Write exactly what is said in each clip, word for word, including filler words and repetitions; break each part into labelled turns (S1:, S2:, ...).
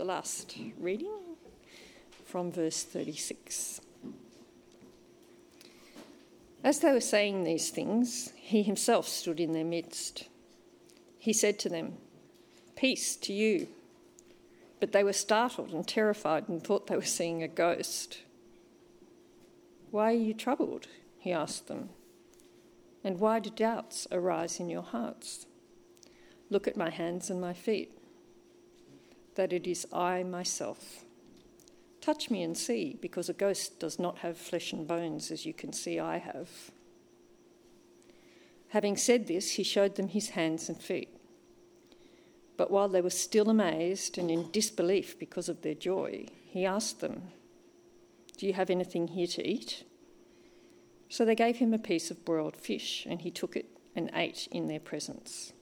S1: the last reading from verse thirty-six. As they were saying these things, he himself stood in their midst. He said to them, "Peace to you." But they were startled and terrified and thought they were seeing a ghost. "Why are you troubled?" he asked them. "And why do doubts arise in your hearts? Look at my hands and my feet, that it is I myself. Touch me and see, because a ghost does not have flesh and bones, as you can see I have." Having said this, he showed them his hands and feet. But while they were still amazed and in disbelief because of their joy, he asked them, "Do you have anything here to eat?" So they gave him a piece of broiled fish, and he took it and ate in their presence.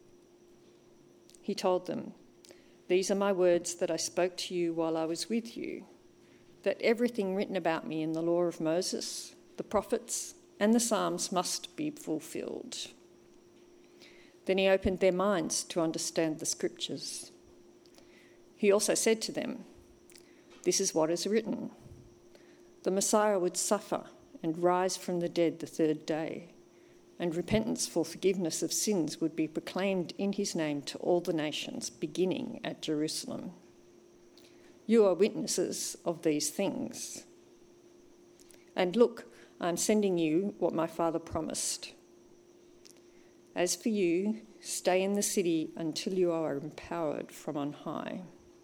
S1: He told them, "These are my words that I spoke to you while I was with you, that everything written about me in the law of Moses, the prophets, and the Psalms must be fulfilled." Then he opened their minds to understand the scriptures. He also said to them, "This is what is written. The Messiah would suffer and rise from the dead the third day, and repentance for forgiveness of sins would be proclaimed in his name to all the nations, beginning at Jerusalem. You are witnesses of these things. And look, I am sending you what my Father promised. As for you, stay in the city until you are empowered from on high."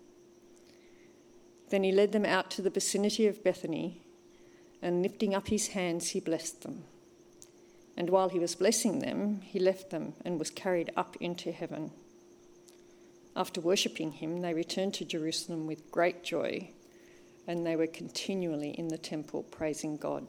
S1: Then he led them out to the vicinity of Bethany, and lifting up his hands, he blessed them. And while he was blessing them, he left them and was carried up into heaven. After worshipping him, they returned to Jerusalem with great joy, and they were continually in the temple praising God.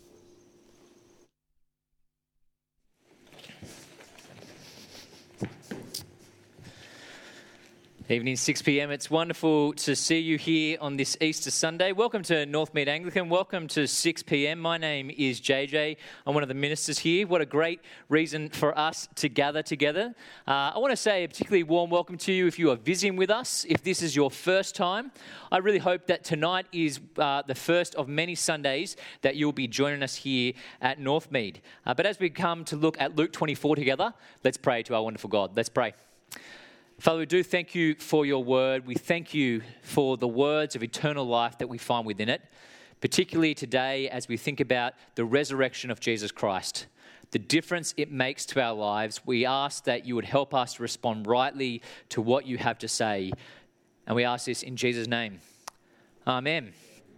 S2: Evening, six p.m. It's wonderful to see you here on this Easter Sunday. Welcome to Northmead Anglican. Welcome to six p.m. My name is J J. I'm one of the ministers here. What a great reason for us to gather together. Uh, I want to say a particularly warm welcome to you if you are visiting with us. If this is your first time, I really hope that tonight is uh, the first of many Sundays that you'll be joining us here at Northmead. Uh, but as we come to look at Luke twenty-four together, let's pray to our wonderful God. Let's pray. Father, we do thank you for your word. We thank you for the words of eternal life that we find within it, particularly today as we think about the resurrection of Jesus Christ, the difference it makes to our lives. We ask that you would help us to respond rightly to what you have to say, and we ask this in Jesus' name. Amen.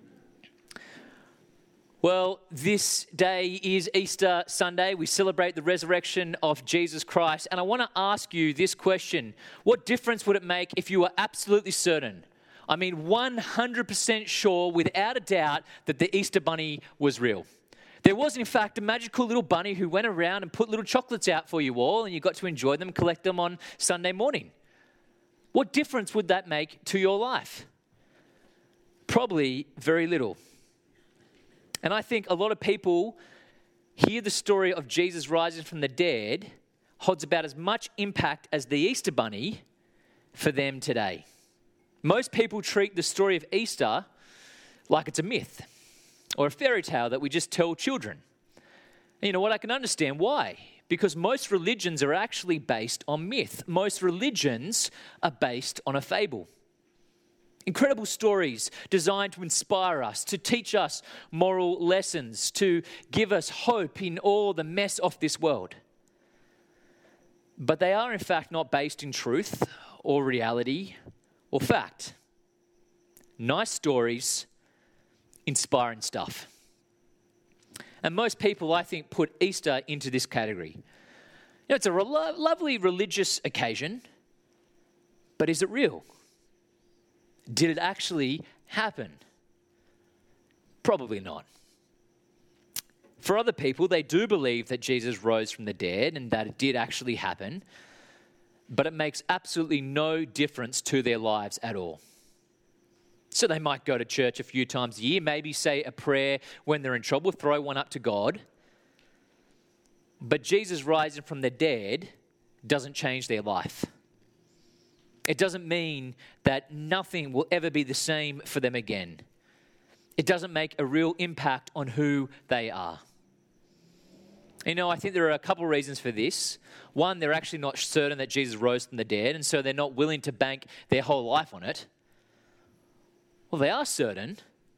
S2: Well, this day is Easter Sunday. We celebrate the resurrection of Jesus Christ. And I want to ask you this question. What difference would it make if you were absolutely certain, I mean one hundred percent sure, without a doubt, that the Easter bunny was real? There was, in fact, a magical little bunny who went around and put little chocolates out for you all, and you got to enjoy them, collect them on Sunday morning. What difference would that make to your life? Probably very little. And I think a lot of people hear the story of Jesus rising from the dead holds about as much impact as the Easter bunny for them today. Most people treat the story of Easter like it's a myth or a fairy tale that we just tell children. And you know what? I can understand why. Because most religions are actually based on myth. Most religions are based on a fable. Incredible stories designed to inspire us, to teach us moral lessons, to give us hope in all the mess of this world. But they are in fact not based in truth or reality or fact. Nice stories, inspiring stuff. And most people, I think, put Easter into this category. You know, it's a re- lovely religious occasion, but is it real? Did it actually happen? Probably not. For other people, they do believe that Jesus rose from the dead and that it did actually happen, but it makes absolutely no difference to their lives at all. So they might go to church a few times a year, maybe say a prayer when they're in trouble, throw one up to God. But Jesus rising from the dead doesn't change their life. It doesn't mean that nothing will ever be the same for them again. It doesn't make a real impact on who they are. You know, I think there are a couple of reasons for this. One, they're actually not certain that Jesus rose from the dead, and so they're not willing to bank their whole life on it. Well, they are certain,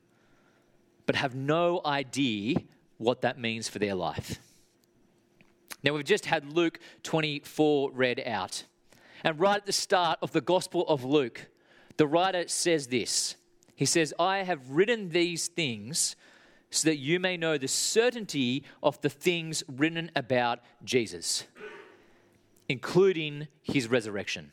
S2: but have no idea what that means for their life. Now, we've just had Luke twenty-four read out. And right at the start of the Gospel of Luke, the writer says this. He says, I have written these things so that you may know the certainty of the things written about Jesus, including his resurrection.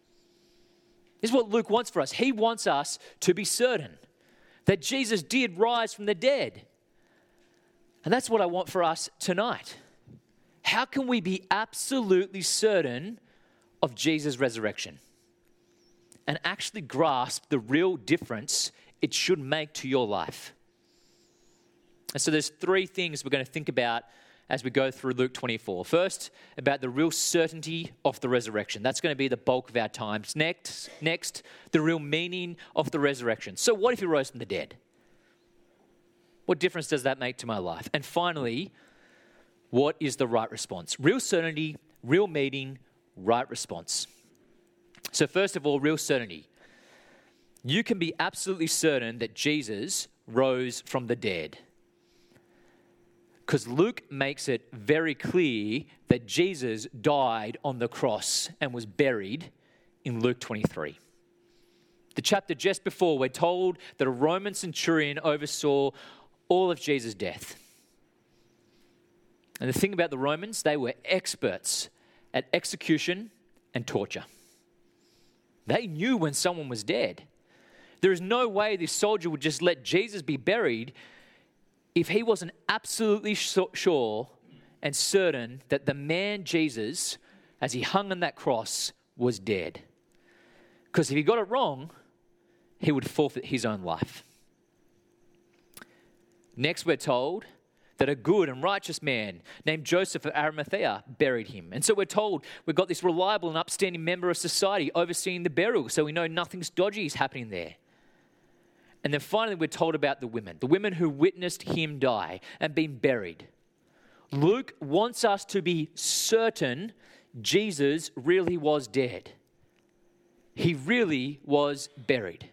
S2: This is what Luke wants for us. He wants us to be certain that Jesus did rise from the dead. And that's what I want for us tonight. How can we be absolutely certain of Jesus' resurrection and actually grasp the real difference it should make to your life? And so there's three things we're going to think about as we go through Luke twenty-four. First, about the real certainty of the resurrection. That's going to be the bulk of our times. Next, next, the real meaning of the resurrection. So what if he rose from the dead? What difference does that make to my life? And finally, what is the right response? Real certainty, real meaning, right response. So first of all, real certainty. You can be absolutely certain that Jesus rose from the dead, because Luke makes it very clear that Jesus died on the cross and was buried in Luke twenty-three. The chapter just before, we're told that a Roman centurion oversaw all of Jesus' death. And the thing about the Romans, they were experts at execution and torture. They knew when someone was dead. There is no way this soldier would just let Jesus be buried if he wasn't absolutely sure and certain that the man Jesus, as he hung on that cross, was dead. Because if he got it wrong, he would forfeit his own life. Next, we're told that a good and righteous man named Joseph of Arimathea buried him. And so we're told we've got this reliable and upstanding member of society overseeing the burial, so we know nothing's dodgy is happening there. And then finally, we're told about the women, the women who witnessed him die and been buried. Luke wants us to be certain Jesus really was dead. He really was buried.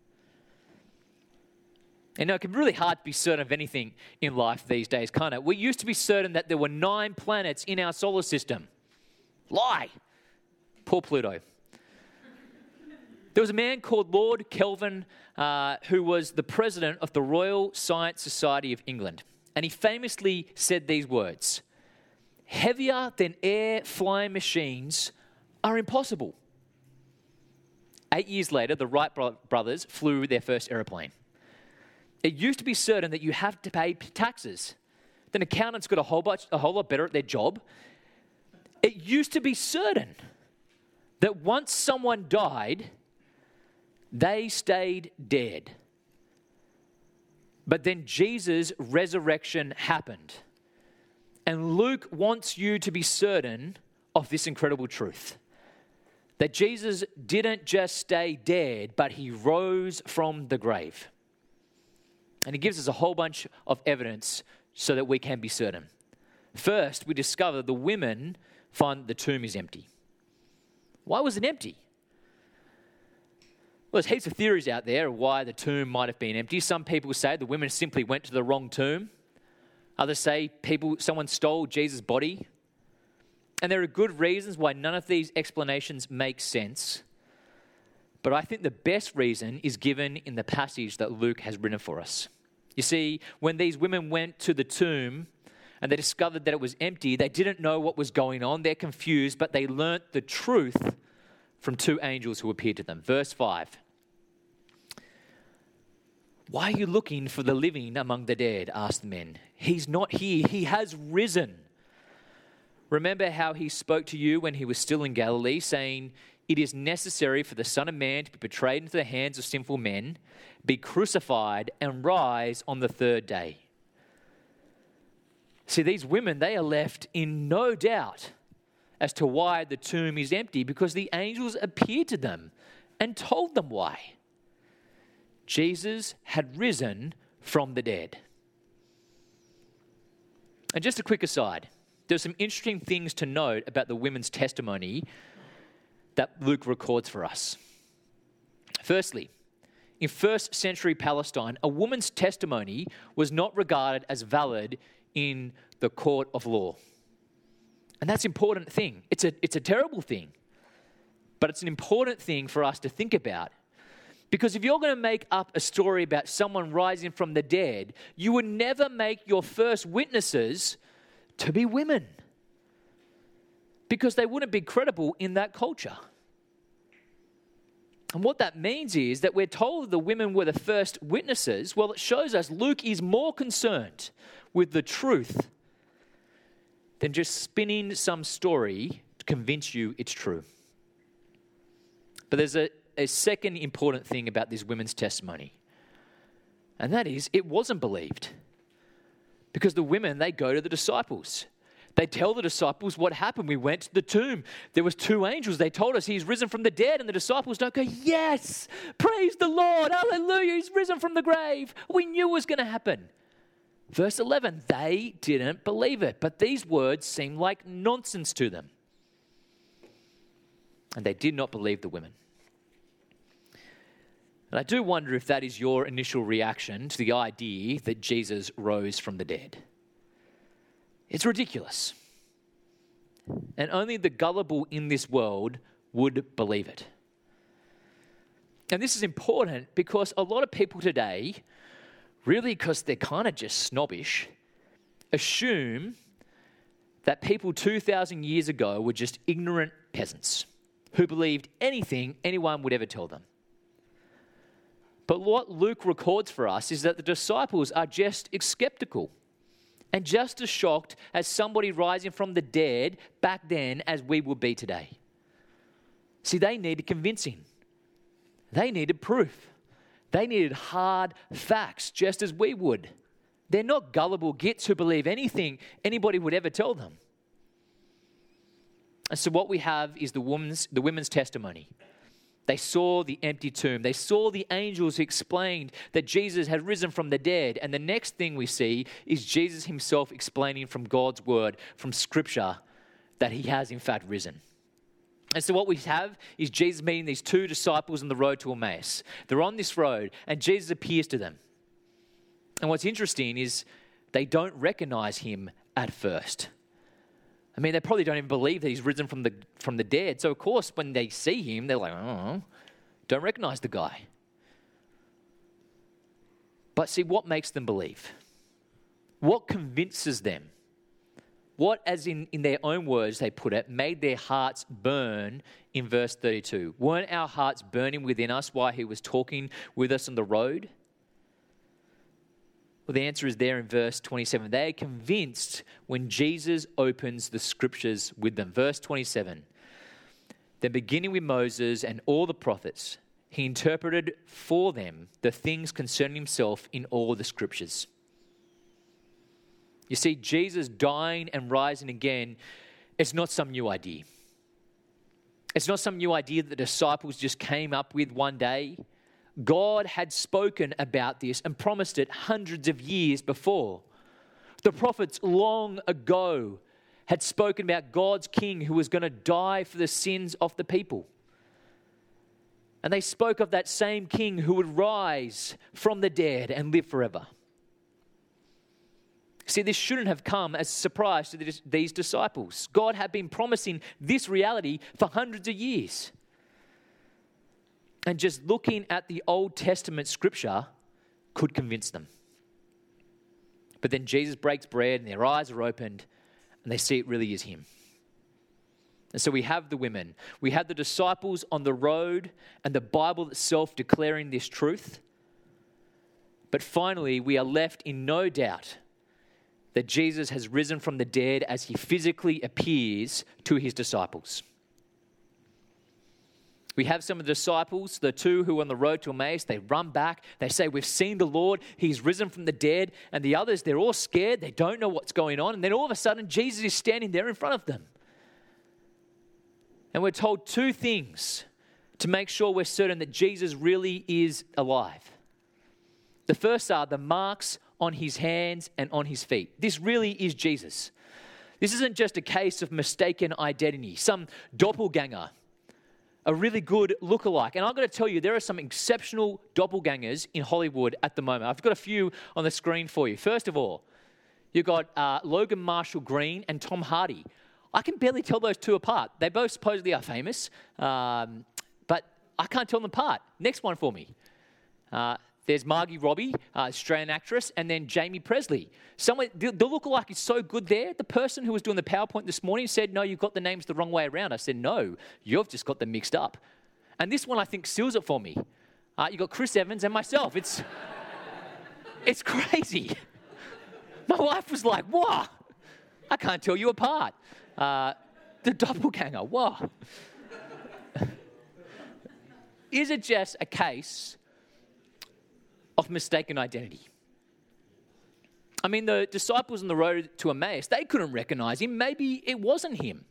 S2: And now it can be really hard to be certain of anything in life these days, can't it? We used to be certain that there were nine planets in our solar system. Lie. Poor Pluto. There was a man called Lord Kelvin uh, who was the president of the Royal Science Society of England. And he famously said these words, "Heavier than air flying machines are impossible." Eight years later, the Wright bro- brothers flew their first aeroplane. It used to be certain that you have to pay taxes. Then accountants got a whole bunch, a whole lot better at their job. It used to be certain that once someone died, they stayed dead. But then Jesus' resurrection happened. And Luke wants you to be certain of this incredible truth. That Jesus didn't just stay dead, but he rose from the grave. And he gives us a whole bunch of evidence so that we can be certain. First, we discover the women find the tomb is empty. Why was it empty? Well, there's heaps of theories out there of why the tomb might have been empty. Some people say the women simply went to the wrong tomb. Others say people, someone stole Jesus' body. And there are good reasons why none of these explanations make sense. But I think the best reason is given in the passage that Luke has written for us. You see, when these women went to the tomb and they discovered that it was empty, they didn't know what was going on. They're confused, but they learnt the truth from two angels who appeared to them. Verse five. "Why are you looking for the living among the dead?" asked the men. "He's not here. He has risen. Remember how he spoke to you when he was still in Galilee, saying, 'It is necessary for the Son of Man to be betrayed into the hands of sinful men, be crucified, and rise on the third day.'" See, these women, they are left in no doubt as to why the tomb is empty, because the angels appeared to them and told them why. Jesus had risen from the dead. And just a quick aside, there's some interesting things to note about the women's testimony that Luke records for us. Firstly, in first century Palestine, a woman's testimony was not regarded as valid in the court of law. And that's an important thing. It's a, it's a terrible thing, but it's an important thing for us to think about. Because if you're going to make up a story about someone rising from the dead, you would never make your first witnesses to be women, because they wouldn't be credible in that culture. And what that means is that we're told the women were the first witnesses. Well, it shows us Luke is more concerned with the truth than just spinning some story to convince you it's true. But there's a, a second important thing about this women's testimony, and that is it wasn't believed. Because the women, they go to the disciples. They tell the disciples what happened. We went to the tomb. There was two angels. They told us he's risen from the dead. And the disciples don't go, yes, praise the Lord. Hallelujah, he's risen from the grave. We knew it was going to happen. Verse eleven, they didn't believe it. But these words seemed like nonsense to them. And they did not believe the women. And I do wonder if that is your initial reaction to the idea that Jesus rose from the dead. It's ridiculous. And only the gullible in this world would believe it. And this is important because a lot of people today, really because they're kind of just snobbish, assume that people two thousand years ago were just ignorant peasants who believed anything anyone would ever tell them. But what Luke records for us is that the disciples are just skeptical and just as shocked as somebody rising from the dead back then as we would be today. See, they needed convincing. They needed proof. They needed hard facts, just as we would. They're not gullible gits who believe anything anybody would ever tell them. And so what we have is the woman's, the women's testimony. They saw the empty tomb. They saw the angels who explained that Jesus had risen from the dead. And the next thing we see is Jesus himself explaining from God's word, from Scripture, that he has in fact risen. And so what we have is Jesus meeting these two disciples on the road to Emmaus. They're on this road and Jesus appears to them. And what's interesting is they don't recognize him at first. I mean, they probably don't even believe that he's risen from the from the dead. So, of course, when they see him, they're like, oh, don't recognize the guy. But see, what makes them believe? What convinces them? What, as in, in their own words, they put it, made their hearts burn in verse thirty-two? Weren't our hearts burning within us while he was talking with us on the road? Well, the answer is there in verse twenty-seven. They are convinced when Jesus opens the Scriptures with them. Verse twenty-seven. Then beginning with Moses and all the prophets, he interpreted for them the things concerning himself in all the Scriptures. You see, Jesus dying and rising again, it's not some new idea. It's not some new idea that the disciples just came up with one day. God had spoken about this and promised it hundreds of years before. The prophets long ago had spoken about God's king who was going to die for the sins of the people. And they spoke of that same king who would rise from the dead and live forever. See, this shouldn't have come as a surprise to these disciples. God had been promising this reality for hundreds of years. And just looking at the Old Testament Scripture could convince them. But then Jesus breaks bread and their eyes are opened and they see it really is him. And so we have the women, we have the disciples on the road and the Bible itself declaring this truth. But finally, we are left in no doubt that Jesus has risen from the dead as he physically appears to his disciples. We have some of the disciples, the two who are on the road to Emmaus, they run back. They say, we've seen the Lord. He's risen from the dead. And the others, they're all scared. They don't know what's going on. And then all of a sudden, Jesus is standing there in front of them. And we're told two things to make sure we're certain that Jesus really is alive. The first are the marks on his hands and on his feet. This really is Jesus. This isn't just a case of mistaken identity, some doppelganger, a really good lookalike. And I've got to tell you, there are some exceptional doppelgangers in Hollywood at the moment. I've got a few on the screen for you. First of all, you've got uh, Logan Marshall Green and Tom Hardy. I can barely tell those two apart. They both supposedly are famous, um, but I can't tell them apart. Next one for me. Uh, there's Margie Robbie, uh, Australian actress, and then Jamie Presley. Someone, the, the lookalike is so good there. The person who was doing the PowerPoint this morning said, no, you've got the names the wrong way around. I said, no, you've just got them mixed up. And this one, I think, seals it for me. Uh, you've got Chris Evans and myself. It's, it's crazy. My wife was like, "Whoa, I can't tell you apart." Uh, the doppelganger, whoa. Is it just a case of mistaken identity? I mean, the disciples on the road to Emmaus, they couldn't recognize him. Maybe it wasn't him.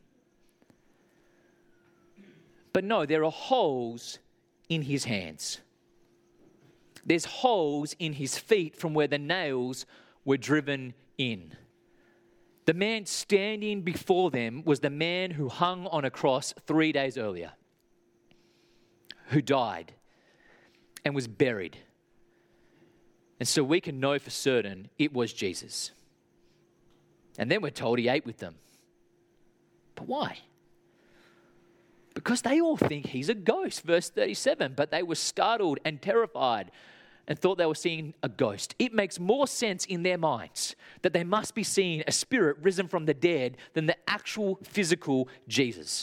S2: But no, there are holes in his hands. There's holes in his feet from where the nails were driven in. The man standing before them was the man who hung on a cross three days earlier, who died and was buried. And so we can know for certain it was Jesus. And then we're told he ate with them. But why? Because they all think he's a ghost, verse thirty-seven. But they were startled and terrified and thought they were seeing a ghost. It makes more sense in their minds that they must be seeing a spirit risen from the dead than the actual physical Jesus.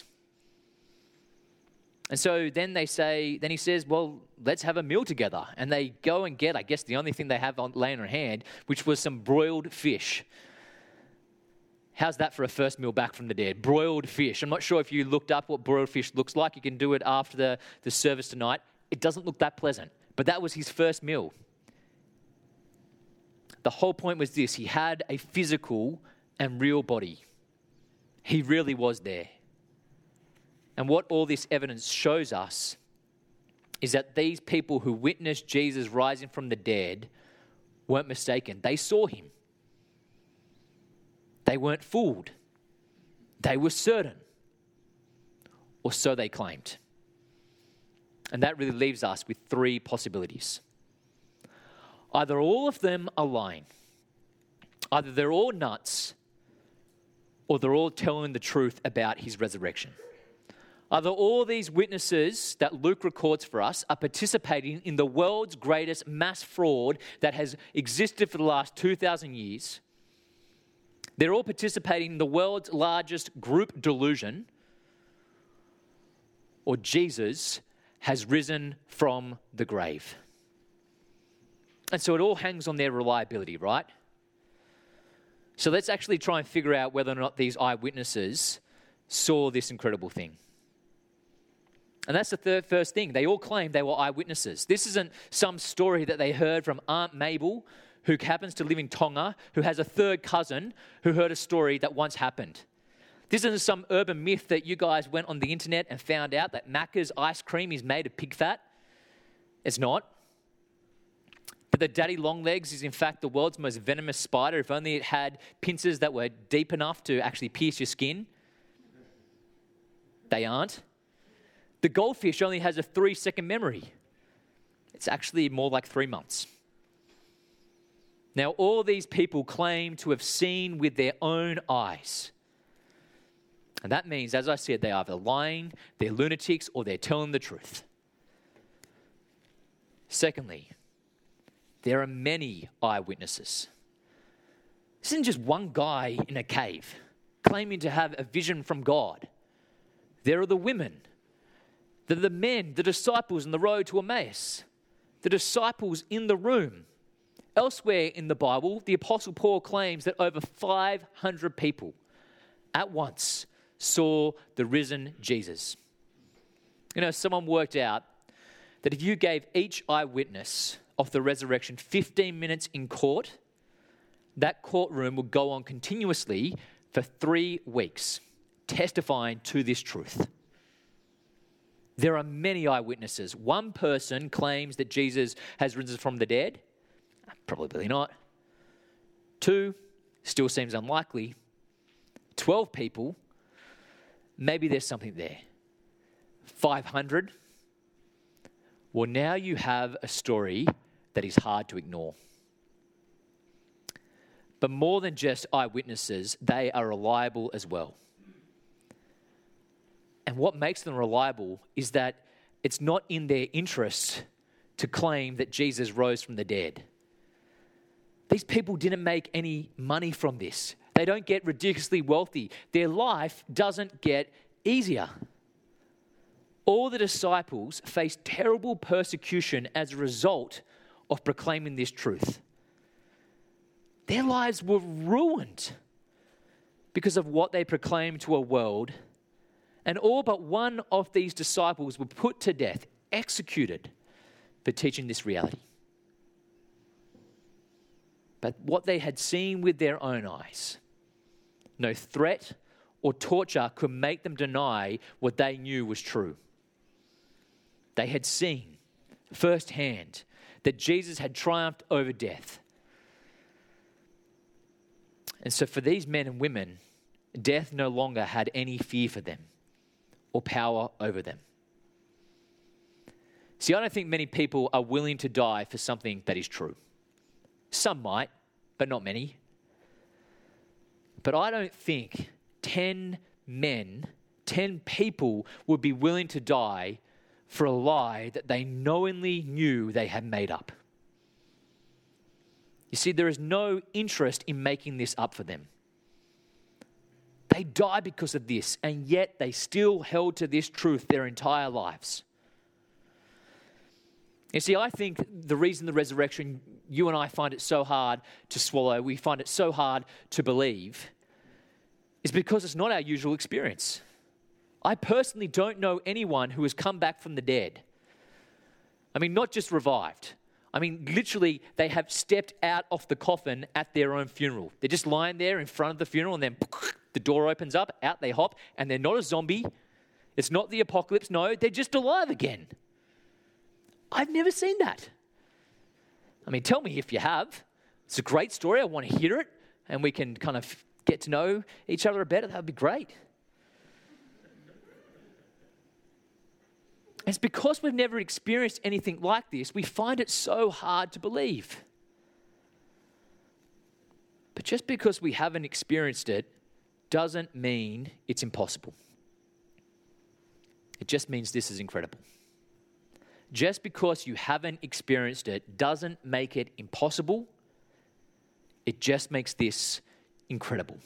S2: And so then they say, then he says, well, let's have a meal together. And they go and get, I guess, the only thing they have on, laying on hand, which was some broiled fish. How's that for a first meal back from the dead? Broiled fish. I'm not sure if you looked up what broiled fish looks like. You can do it after the, the service tonight. It doesn't look that pleasant. But that was his first meal. The whole point was this: he had a physical and real body. He really was there. And what all this evidence shows us is that these people who witnessed Jesus rising from the dead weren't mistaken. They saw him. They weren't fooled. They were certain. Or so they claimed. And that really leaves us with three possibilities. Either all of them are lying. Either they're all nuts, or they're all telling the truth about his resurrection. Either all these witnesses that Luke records for us are participating in the world's greatest mass fraud that has existed for the last two thousand years. They're all participating in the world's largest group delusion, or Jesus has risen from the grave. And so it all hangs on their reliability, right? So let's actually try and figure out whether or not these eyewitnesses saw this incredible thing. And that's the third first thing. They all claim they were eyewitnesses. This isn't some story that they heard from Aunt Mabel, who happens to live in Tonga, who has a third cousin who heard a story that once happened. This isn't some urban myth that you guys went on the internet and found out that Macca's ice cream is made of pig fat. It's not. But the daddy longlegs is in fact the world's most venomous spider, if only it had pincers that were deep enough to actually pierce your skin. They aren't. The goldfish only has a three-second memory. It's actually more like three months. Now, all these people claim to have seen with their own eyes. And that means, as I said, they're either lying, they're lunatics, or they're telling the truth. Secondly, there are many eyewitnesses. This isn't just one guy in a cave claiming to have a vision from God. There are the women. There are the men, the disciples on the road to Emmaus. The disciples in the room. Elsewhere in the Bible, the Apostle Paul claims that over five hundred people at once saw the risen Jesus. You know, someone worked out that if you gave each eyewitness of the resurrection fifteen minutes in court, that courtroom would go on continuously for three weeks, testifying to this truth. There are many eyewitnesses. One person claims that Jesus has risen from the dead. Probably not. Two, still seems unlikely. Twelve people, maybe there's something there. Five hundred. Well, now you have a story that is hard to ignore. But more than just eyewitnesses, they are reliable as well. And what makes them reliable is that it's not in their interest to claim that Jesus rose from the dead. These people didn't make any money from this. They don't get ridiculously wealthy. Their life doesn't get easier. All the disciples faced terrible persecution as a result of proclaiming this truth. Their lives were ruined because of what they proclaimed to a world. And all but one of these disciples were put to death, executed for teaching this reality. But what they had seen with their own eyes, no threat or torture could make them deny what they knew was true. They had seen firsthand that Jesus had triumphed over death. And so for these men and women, death no longer had any fear for them or power over them. See, I don't think many people are willing to die for something that is true. Some might, but not many. But I don't think ten men, ten people would be willing to die for a lie that they knowingly knew they had made up. You see, there is no interest in making this up for them. They died because of this, and yet they still held to this truth their entire lives. You see, I think the reason the resurrection, you and I find it so hard to swallow, we find it so hard to believe, is because it's not our usual experience. I personally don't know anyone who has come back from the dead. I mean, not just revived. I mean, literally, they have stepped out of the coffin at their own funeral. They're just lying there in front of the funeral, and then the door opens up, out they hop, and they're not a zombie. It's not the apocalypse. No, they're just alive again. I've never seen that. I mean, tell me if you have. It's a great story. I want to hear it, and we can kind of get to know each other better. That would be great. It's because we've never experienced anything like this, we find it so hard to believe. But just because we haven't experienced it doesn't mean it's impossible. It just means this is incredible. Just because you haven't experienced it doesn't make it impossible. It just makes this incredible.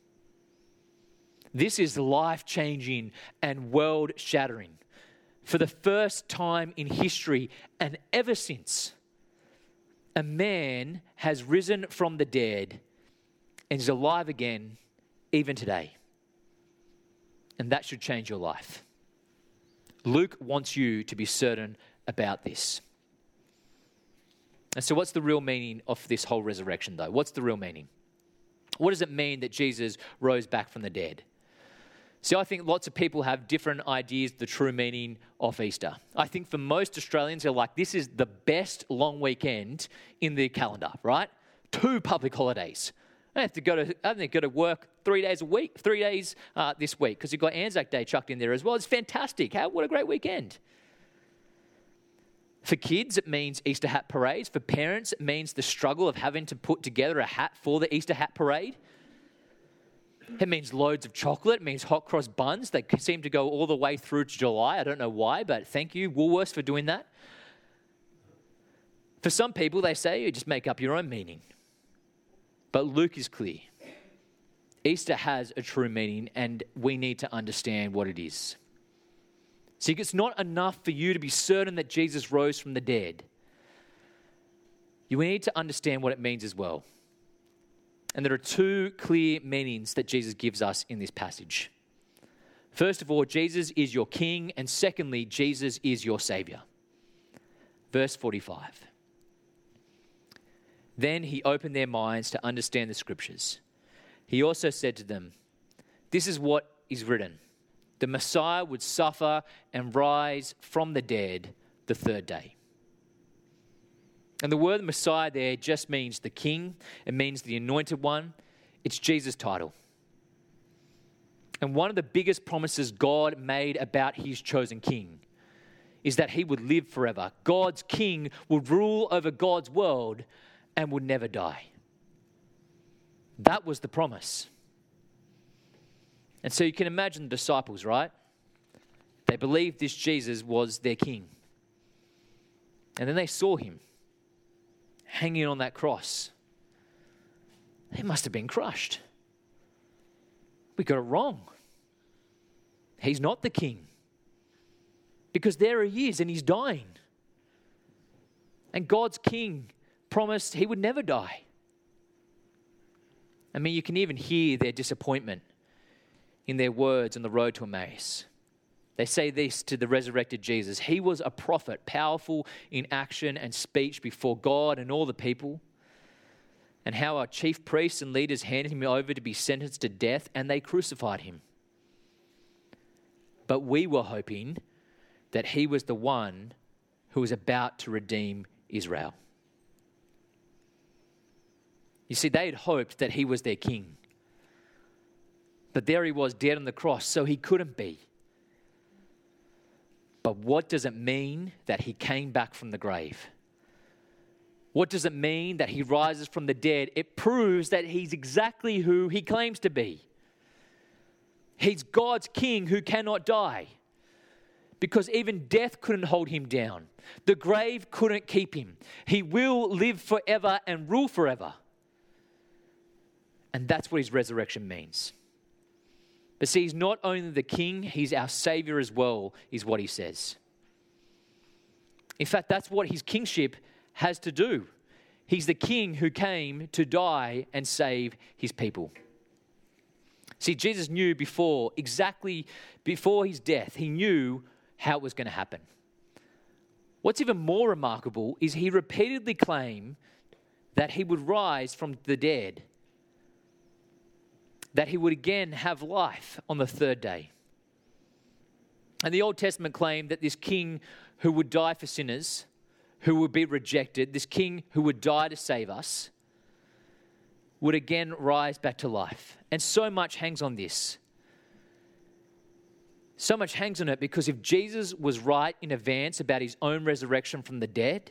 S2: This is life-changing and world-shattering. For the first time in history and ever since, a man has risen from the dead and is alive again even today. And that should change your life. Luke wants you to be certain about this. And so what's the real meaning of this whole resurrection, though? What's the real meaning? What does it mean that Jesus rose back from the dead? See, I think lots of people have different ideas of the true meaning of Easter. I think for most Australians, they're like, this is the best long weekend in the calendar, right? Two public holidays. I have to go to, I have to go to work three days a week, three days uh, this week, because you've got Anzac Day chucked in there as well. It's fantastic. How, what a great weekend. For kids, it means Easter hat parades. For parents, it means the struggle of having to put together a hat for the Easter hat parade. It means loads of chocolate. It means hot cross buns. They seem to go all the way through to July. I don't know why, but thank you, Woolworths, for doing that. For some people, they say you just make up your own meaning. But Luke is clear. Easter has a true meaning, and we need to understand what it is. See, it's not enough for you to be certain that Jesus rose from the dead. You need to understand what it means as well. And there are two clear meanings that Jesus gives us in this passage. First of all, Jesus is your King, and secondly, Jesus is your Savior. Verse forty-five. Then he opened their minds to understand the Scriptures. He also said to them, "This is what is written. the Messiah would suffer and rise from the dead the third day. And the word Messiah there just means the king. It means the anointed one. It's Jesus' title. And one of the biggest promises God made about his chosen king is that he would live forever. God's king would rule over God's world and would never die. That was the promise. And so you can imagine the disciples, right? They believed this Jesus was their king. And then they saw him hanging on that cross. They must have been crushed. We got it wrong. He's not the king. Because there he is and he's dying. And God's king promised he would never die. I mean, you can even hear their disappointment in their words on the road to Emmaus. They say this to the resurrected Jesus. He was a prophet, powerful in action and speech before God and all the people. And how our chief priests and leaders handed him over to be sentenced to death, and they crucified him. But we were hoping that he was the one who was about to redeem Israel. You see, they had hoped that he was their king. But there he was, dead on the cross, so he couldn't be. But what does it mean that he came back from the grave? What does it mean that he rises from the dead? It proves that he's exactly who he claims to be. He's God's king who cannot die. Because even death couldn't hold him down. The grave couldn't keep him. He will live forever and rule forever. And that's what his resurrection means. But see, he's not only the king, he's our savior as well, is what he says. In fact, that's what his kingship has to do. He's the king who came to die and save his people. See, Jesus knew before, exactly before his death, he knew how it was going to happen. What's even more remarkable is he repeatedly claimed that he would rise from the dead, that he would again have life on the third day. And the Old Testament claimed that this king who would die for sinners, who would be rejected, this king who would die to save us, would again rise back to life. And so much hangs on this. So much hangs on it because if Jesus was right in advance about his own resurrection from the dead,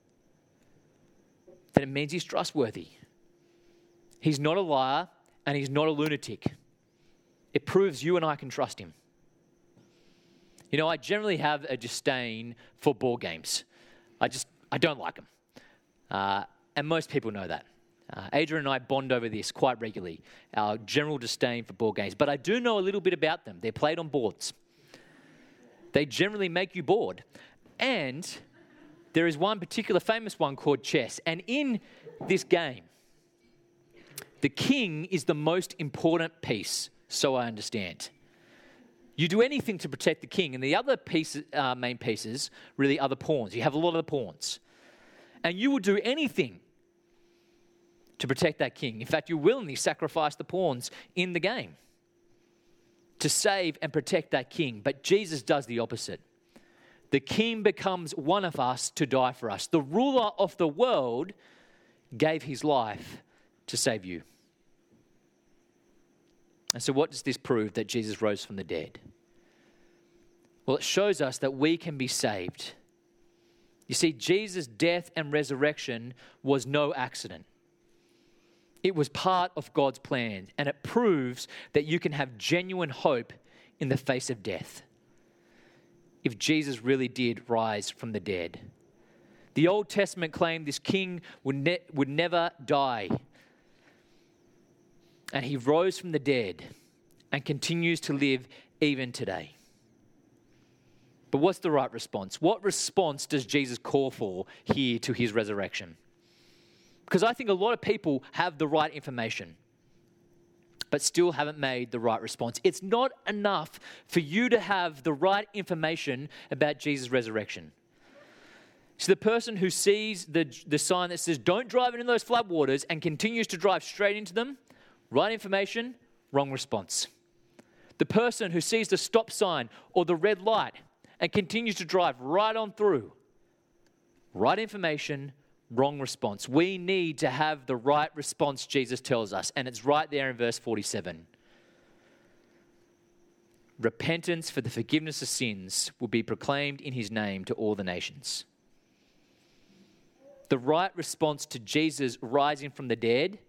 S2: then it means he's trustworthy. He's not a liar and he's not a lunatic. It proves you and I can trust him. You know, I generally have a disdain for board games. I just, I don't like them. Uh, and most people know that. Uh, Adrian and I bond over this quite regularly, our general disdain for board games. But I do know a little bit about them. They're played on boards. They generally make you bored. And there is one particular famous one called chess. And in this game, the king is the most important piece, so I understand. You do anything to protect the king, and the other pieces, uh, main pieces really are the pawns. You have a lot of the pawns. And you will do anything to protect that king. In fact, you willingly sacrifice the pawns in the game to save and protect that king. But Jesus does the opposite. The king becomes one of us to die for us. The ruler of the world gave his life to save you. And so what does this prove that Jesus rose from the dead? Well, it shows us that we can be saved. You see, Jesus' death and resurrection was no accident. It was part of God's plan, and it proves that you can have genuine hope in the face of death if Jesus really did rise from the dead. The Old Testament claimed this king would, ne- would never die. And he rose from the dead and continues to live even today. But what's the right response? What response does Jesus call for here to his resurrection? Because I think a lot of people have the right information, but still haven't made the right response. It's not enough for you to have the right information about Jesus' resurrection. So the person who sees the, the sign that says, don't drive into those floodwaters and continues to drive straight into them, right information, wrong response. The person who sees the stop sign or the red light and continues to drive right on through. Right information, wrong response. We need to have the right response, Jesus tells us, and it's right there in verse forty-seven. Repentance for the forgiveness of sins will be proclaimed in his name to all the nations. The right response to Jesus rising from the dead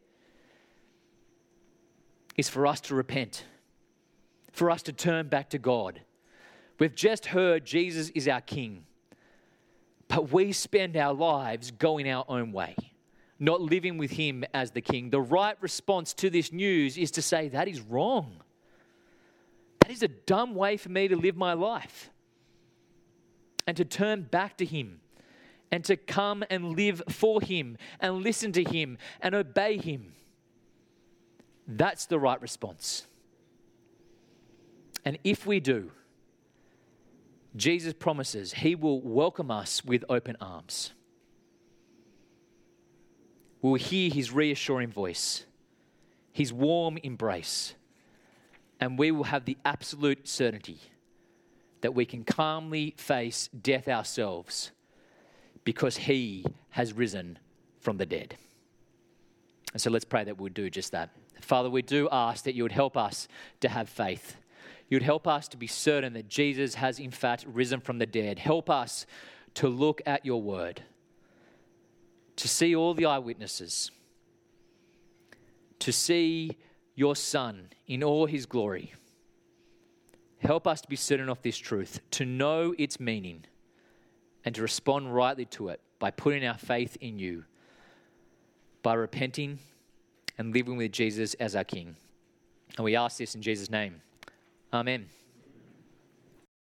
S2: is for us to repent, for us to turn back to God. We've just heard Jesus is our King, but we spend our lives going our own way, not living with him as the King. The right response to this news is to say, that is wrong. That is a dumb way for me to live my life. And to turn back to him and to come and live for him and listen to him and obey him. That's the right response. And if we do, Jesus promises he will welcome us with open arms. We'll hear his reassuring voice, his warm embrace, and we will have the absolute certainty that we can calmly face death ourselves because he has risen from the dead. And so let's pray that we'll do just that. Father, we do ask that you would help us to have faith. You would help us to be certain that Jesus has in fact risen from the dead. Help us to look at your word, to see all the eyewitnesses, to see your Son in all his glory. Help us to be certain of this truth, to know its meaning, and to respond rightly to it by putting our faith in you, by repenting and living with Jesus as our King. And we ask this in Jesus' name. Amen.